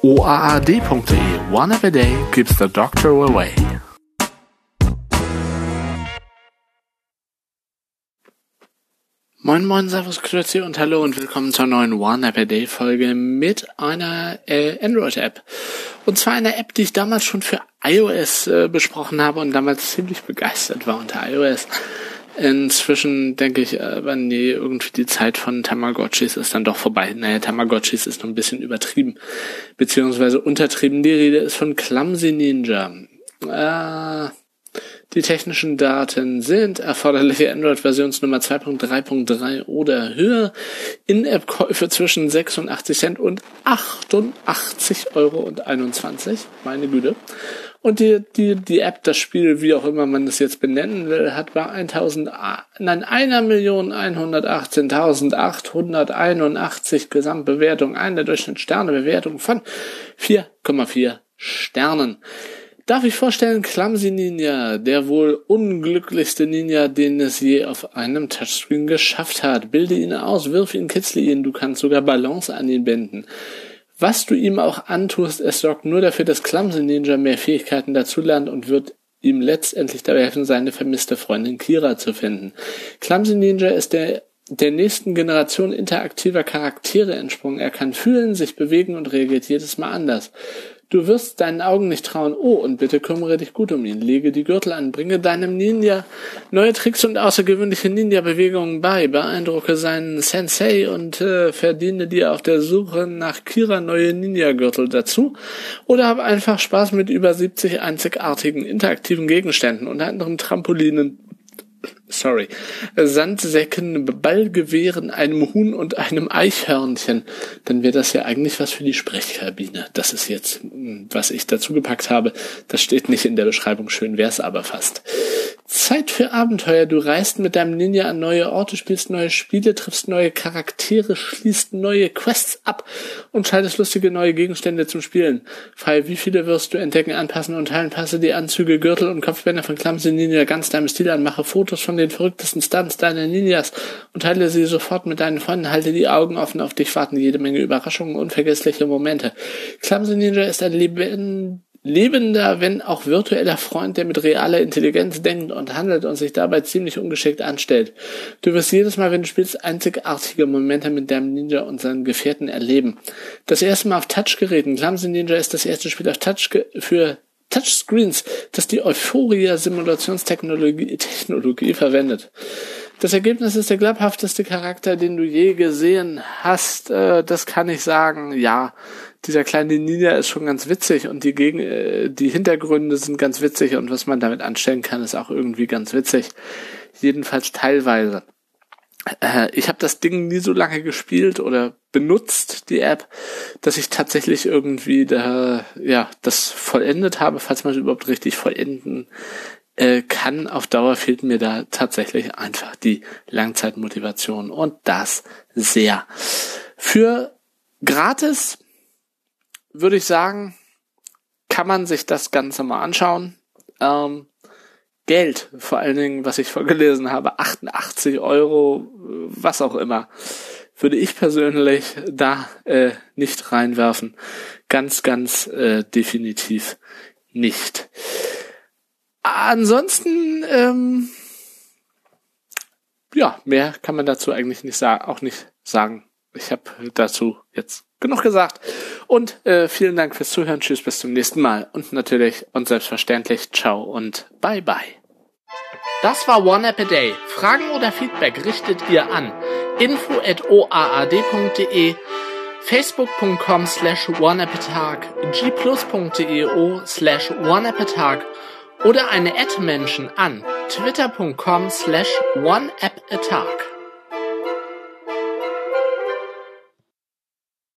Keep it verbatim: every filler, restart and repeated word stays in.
o a a d punkt d e. One app a day keeps the doctor away. Moin moin, servus, grüezi und hallo und willkommen zur neuen One App a Day Folge mit einer äh, Android-App. Und zwar einer App, die ich damals schon für iOS äh, besprochen habe und damals ziemlich begeistert war unter iOS. Inzwischen denke ich, aber nee, irgendwie die Zeit von Tamagotchis ist dann doch vorbei. Naja, Tamagotchis ist noch ein bisschen übertrieben, beziehungsweise untertrieben. Die Rede ist von Clumsy Ninja. Äh... Die technischen Daten sind erforderliche Android-Versionsnummer zwei Punkt drei Punkt drei oder höher, In-App-Käufe zwischen sechsundachtzig Cent und achtundachtzig Euro einundzwanzig, meine Güte. Und die, die, die App, das Spiel, wie auch immer man das jetzt benennen will, hat bei eintausend, nein, eine Million hundertachtzehntausendachthunderteinundachtzig Gesamtbewertung, eine Durchschnittssternebewertung von vier Komma vier Sternen. Darf ich vorstellen, Clumsy Ninja, der wohl unglücklichste Ninja, den es je auf einem Touchscreen geschafft hat. Bilde ihn aus, wirf ihn, kitzle ihn, du kannst sogar Balance an ihn binden. Was du ihm auch antust, es sorgt nur dafür, dass Clumsy Ninja mehr Fähigkeiten dazulernt und wird ihm letztendlich dabei helfen, seine vermisste Freundin Kira zu finden. Clumsy Ninja ist der der nächsten Generation interaktiver Charaktere entsprungen. Er kann fühlen, sich bewegen und reagiert jedes Mal anders. Du wirst deinen Augen nicht trauen. Oh, und bitte kümmere dich gut um ihn. Lege die Gürtel an, bringe deinem Ninja neue Tricks und außergewöhnliche Ninja-Bewegungen bei. Beeindrucke seinen Sensei und äh, verdiene dir auf der Suche nach Kira neue Ninja-Gürtel dazu. Oder hab einfach Spaß mit über siebzig einzigartigen interaktiven Gegenständen, unter anderem Trampolinen, Sorry, Sandsäcken, Ballgewehren, einem Huhn und einem Eichhörnchen. Dann wäre das ja eigentlich was für die Sprechkabine. Das ist jetzt, was ich dazu gepackt habe. Das steht nicht in der Beschreibung, schön wär's aber fast. Zeit für Abenteuer. Du reist mit deinem Ninja an neue Orte, spielst neue Spiele, triffst neue Charaktere, schließt neue Quests ab und schaltest lustige neue Gegenstände zum Spielen. Frei, wie viele wirst du entdecken, anpassen und teilen? Passe die Anzüge, Gürtel und Kopfbänder von Clumsy Ninja ganz deinem Stil an, mache Fotos von den verrücktesten Stunts deiner Ninjas und teile sie sofort mit deinen Freunden. Halte die Augen offen, auf dich warten jede Menge Überraschungen, unvergessliche Momente. Clumsy Ninja ist ein Leben lebender, wenn auch virtueller Freund, der mit realer Intelligenz denkt und handelt und sich dabei ziemlich ungeschickt anstellt. Du wirst jedes Mal, wenn du spielst, einzigartige Momente mit deinem Ninja und seinen Gefährten erleben. Das erste Mal auf Touchgeräten. Clumsy Ninja ist das erste Spiel auf Touch für Touchscreens, das die Euphoria-Simulationstechnologie Technologie verwendet. Das Ergebnis ist der glaubhafteste Charakter, den du je gesehen hast. Äh, das kann ich sagen. Ja, dieser kleine Ninja ist schon ganz witzig und die Gegen äh, die Hintergründe sind ganz witzig und was man damit anstellen kann, ist auch irgendwie ganz witzig. Jedenfalls teilweise. Äh, ich habe das Ding nie so lange gespielt oder benutzt, die App, dass ich tatsächlich irgendwie da ja das vollendet habe, falls man es überhaupt richtig vollenden äh, kann. Auf Dauer fehlt mir da tatsächlich einfach die Langzeitmotivation und das sehr. Für gratis würde ich sagen, kann man sich das Ganze mal anschauen. Ähm, Geld, vor allen Dingen, was ich vorgelesen habe, achtundachtzig Euro, was auch immer, würde ich persönlich da äh, nicht reinwerfen. Ganz, ganz äh, definitiv nicht. Ansonsten, ähm, ja, mehr kann man dazu eigentlich nicht sagen, auch nicht sagen. Ich habe dazu jetzt genug gesagt. Und äh, vielen Dank fürs Zuhören. Tschüss, bis zum nächsten Mal. Und natürlich und selbstverständlich ciao und bye bye. Das war One App a Day. Fragen oder Feedback richtet ihr an info at o a a d punkt d e, facebook punkt com slash one app a tag, g plus punkt d e o slash one app a tag oder eine Ad-Menschen an twitter punkt com slash one app a tag.